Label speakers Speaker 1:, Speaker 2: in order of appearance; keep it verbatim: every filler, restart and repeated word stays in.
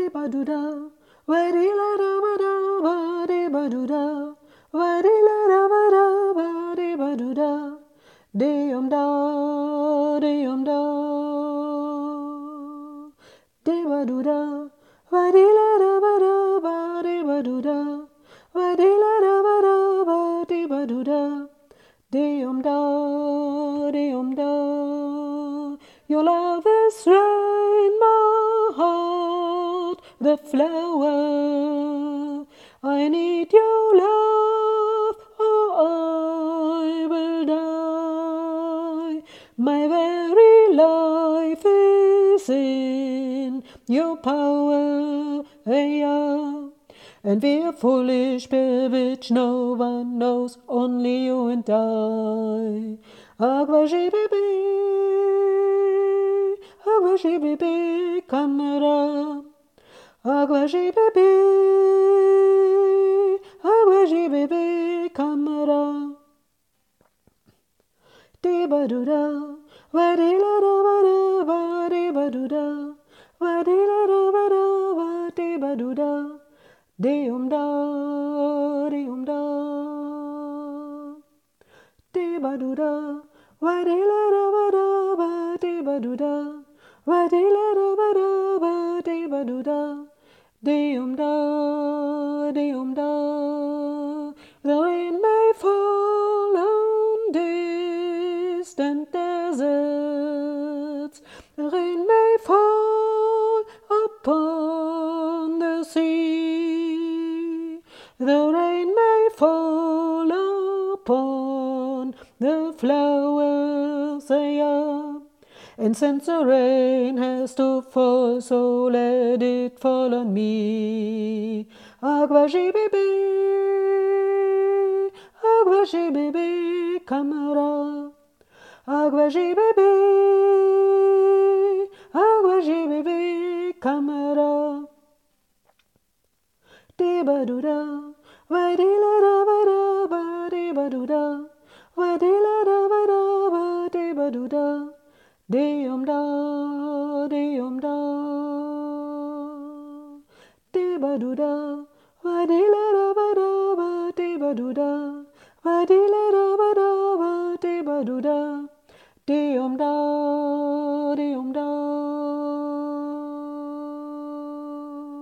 Speaker 1: ba do da, wa di la da ba da, ba di ba do da, wa di la da ba da, ba di ba do da, di um da, di um da, di ba do da, wa di la da ba da, ba di ba do da, wa di la da ba da, ba di ba do da, di um da, di um da. Your love is in my heart, the flower. I need your love, or I will die. My very life is in your power, yeah. And we're foolish, bewitched, no one knows, only you and I. Agwaji baby, Agwaji baby, camera. Agwaji baby, Agwaji baby, camera. Di ba do da, wa di la da ba da, ba di ba do da, wa di la da ba da, wa di ba do da, di um da, di um da, di ba do da, wa di la da ba da, ba di ba do da, wa di la da ba da, ba di ba do da, di um da, di um da. The rain may fall on distant deserts, the rain may fall upon the sea, the rain may fall upon the flowers, yeah. And since the rain has to fall, so let it fall on me. Agwaji baby, Agwaji baby, camera. Agwaji baby, Agwaji baby, camera. Di ba do da, wa di la da ba da, ba di ba do da, wa di la da ba da, ba di ba do da, di um da, di um da, di ba do da, wa di la da ba da, ba di ba do da, wa di la da ba da, ba di ba do da.